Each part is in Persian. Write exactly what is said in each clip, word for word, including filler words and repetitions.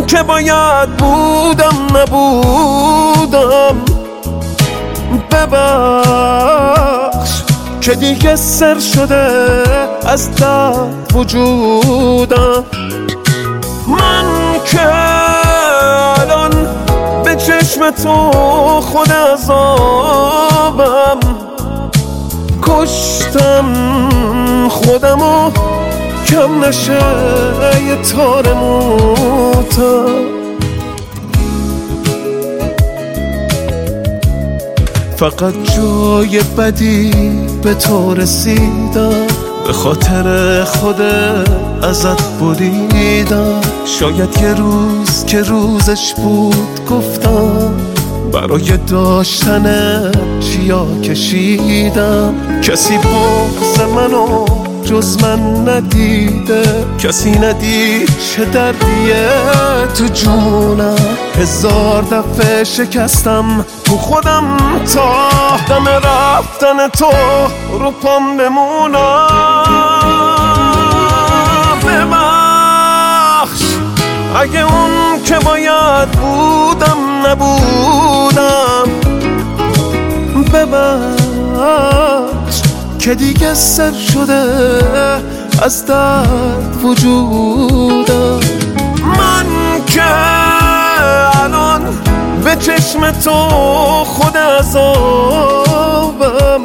که باید بودم نبودم. ببخش که دیگه سر شده از درد وجودم. من که الان به چشم تو خود عذابم، کشتم خودمو کم نشه یه تار موتم. فقط جای بدی به تو رسیدم، به خاطر خود ازت بریدم. شاید یه روز که روزش بود گفتم، برای داشتن چیا کشیدم. کسی بغض منو جز من ندیده، کسی ندید چه دردیه تو جونم. هزار دفعه شکستم تو خودم تا دم رفتن تو رو پام بمونم. ببخش اگه اون که باید بودم نبودم. ببخش که دیگه سر شده از درد وجودم. من که الان به چشم تو خود عذابم،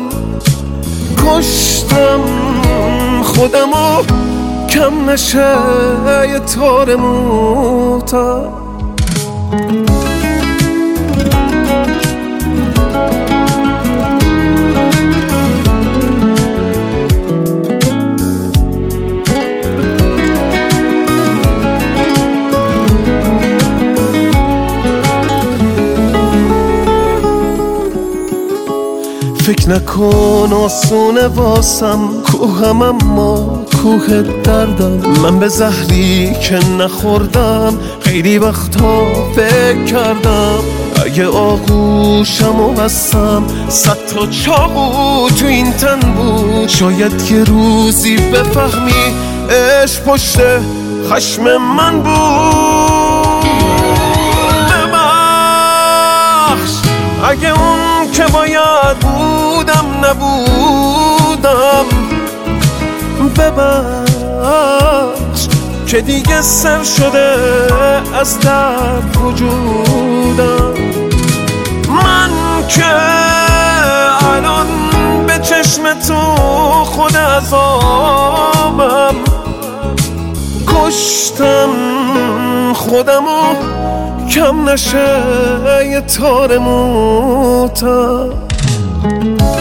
کشتم خودمو کم نشه یه تار موتم. فکر نکن آسونه واسم کوهم، اما کوه دردم. من به زهری که نخوردم خیلی وقتا فکر کردم. اگه آغوشم و بستم صد تا چاقو تو این تن بود، شاید یه روزی بفهمی عشق پشت خشم من بود. ببخش اگه اون که باید بودم نبودم. ببخش که دیگه سر شده از درد وجودم. من که الان به چشم تو خود عذابم، کشتم خودمو کم نشه یه تار موتم.